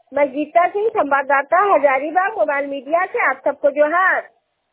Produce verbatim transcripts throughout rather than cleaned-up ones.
मैं गीता सिंह, संवाददाता Hazaribagh mobile media से आप सबको जोहार।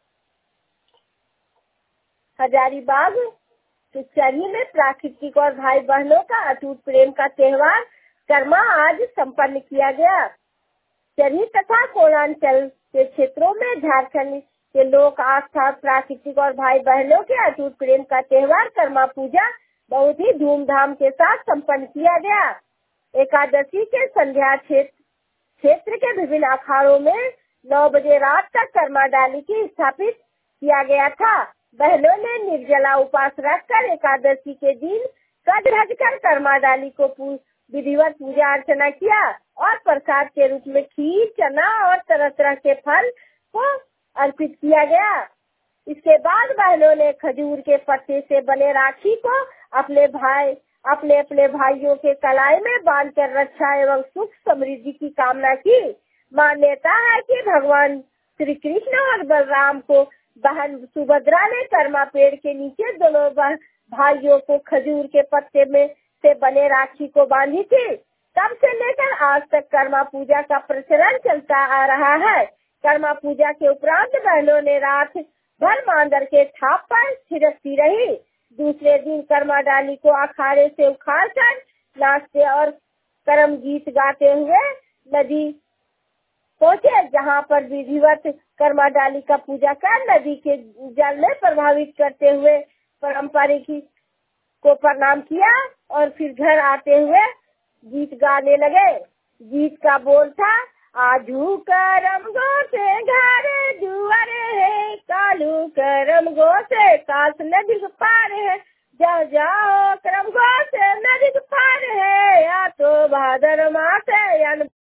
हजारीबाग तो चरही में प्राकृतिक और भाई बहनों का अटूट प्रेम का त्योहार कर्मा आज संपन्न किया गया। चरही तथा कोलांचल के क्षेत्रों में झारखंड के लोक आस्था, प्राकृतिक और भाई बहनों के अटूट प्रेम का त्योहार कर्मा पूजा बहुत ही धूमधाम के साथ संपन्न किया गया। एकादशी के संध्या क्षेत्र क्षेत्र के विभिन्न अखाड़ों में नौ बजे रात तक कर्मा डाली की स्थापित किया गया था। बहनों ने निर्जला उपवास रखकर एकादशी के दिन सज धज कर कर्मा डाली को विधिवत पूजा अर्चना किया और प्रसाद के रूप में खीर, चना और तरह तरह के फल को अर्पित किया गया। इसके बाद बहनों ने खजूर के पत्ते से बने राखी को अपने भाई अपने अपने भाइयों के कलाई में बांधकर रक्षा एवं सुख समृद्धि की कामना की। मान्यता है कि भगवान श्री कृष्ण और बलराम को बहन सुभद्रा ने कर्मा पेड़ के नीचे दोनों भाइयों को खजूर के पत्ते में से बने राखी को बांधी थी। तब से लेकर आज तक कर्मा पूजा का प्रचलन चलता आ रहा है। कर्मा पूजा के उपरांत बहनों ने रात भर मांदर के छाप पर थिरकती रही। दूसरे दिन कर्मा डाली को अखाड़े से उखाड़ कर नाचते और कर्म गीत गाते हुए नदी पहुँचे, जहाँ पर विधिवत कर्मा डाली का पूजा कर नदी के जल में प्रभावित करते हुए पारंपरिक को प्रणाम किया और फिर घर आते हुए गीत गाने लगे। गीत का बोल था, आजू करम गो से घर दुआरे है, कालू करम गो से कास नदी पार है, जाओ जाओ करम गो से नदी पार है, या तो भादर मास है या